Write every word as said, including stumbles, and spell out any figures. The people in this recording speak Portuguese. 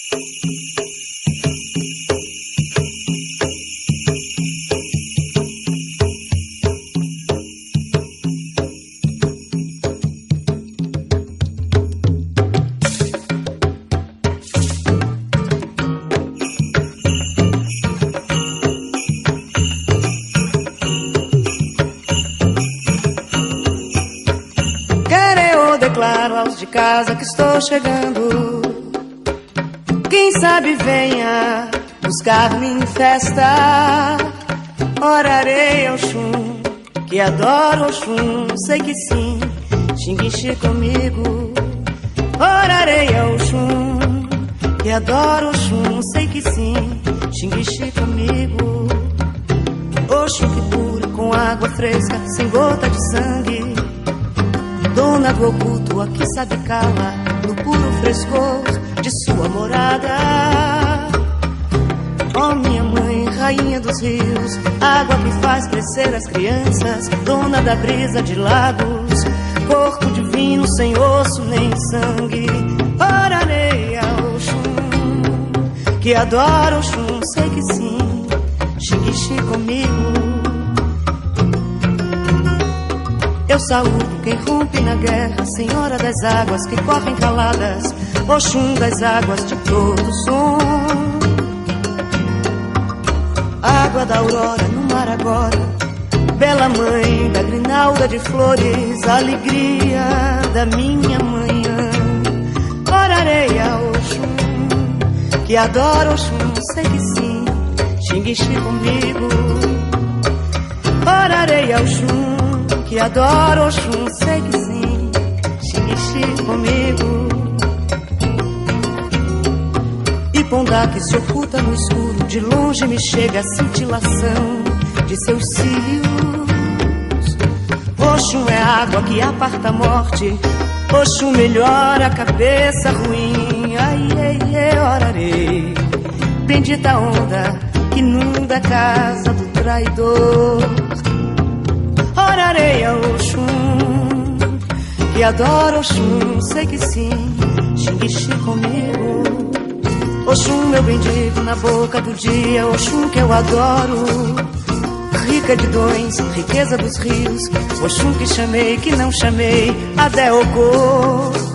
De casa que estou chegando, quem sabe venha buscar-me em festa. Orarei ao Oxum, que adoro Oxum, sei que sim, xinguixi comigo. Orarei ao Oxum, que adoro Oxum, sei que sim, xinguixi comigo. Oxum que cura com água fresca, sem gota de sangue. Dona do oculto, aqui sabe cala, no puro frescor de sua morada. Ó minha mãe, rainha dos rios, água que faz crescer as crianças, dona da brisa de lagos, corpo divino sem osso nem sangue. Orarei ao Oxum, que adoro Oxum, sei que sim, xinguixi comigo. Eu saúdo quem rompe na guerra, Senhora das águas que correm caladas, Oxum das águas de todo som. Água da aurora no mar agora, bela mãe da grinalda de flores, alegria da minha manhã. Orarei a Oxum, que adoro Oxum, sei que sim, xinguixi comigo. Orarei a Oxum, que adoro Oxum, sei que sim, xinguixi comigo. E Pondá que se oculta no escuro, de longe me chega a cintilação de seus cílios. Oxum é água que aparta a morte, Oxum melhora a cabeça ruim. Ai, ai, ai, orarei, bendita onda que inunda a casa do traidor. Orarei ao Oxum, que adoro Oxum, sei que sim, xinguixi comigo. Oxum, meu bendigo na boca do dia, Oxum que eu adoro, rica de dons, riqueza dos rios, Oxum que chamei, que não chamei, Adé Ogô.